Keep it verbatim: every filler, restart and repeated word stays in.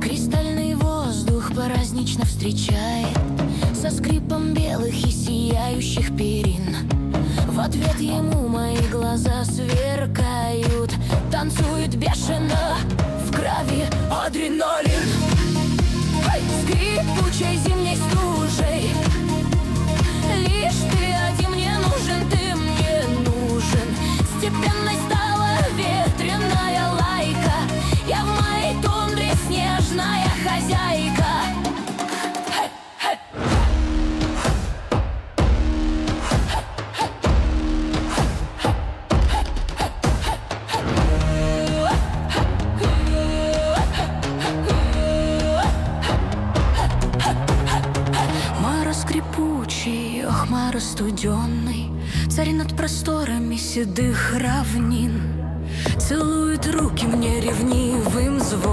Кристальный воздух празднично встречает со скрипом белых и сияющих перин. В ответ ему мои глаза сверкают, танцует бешено в крови адреналин. Скрипучей зимней стужей лишь ты один мне нужен, ты мне нужен. Степенной стала ветреная лайка, я в моей тундре снежная хозяйка. Скрипучий, ох, мара студенный, царь над просторами седых равнин, целует руки мне ревнивым звоном.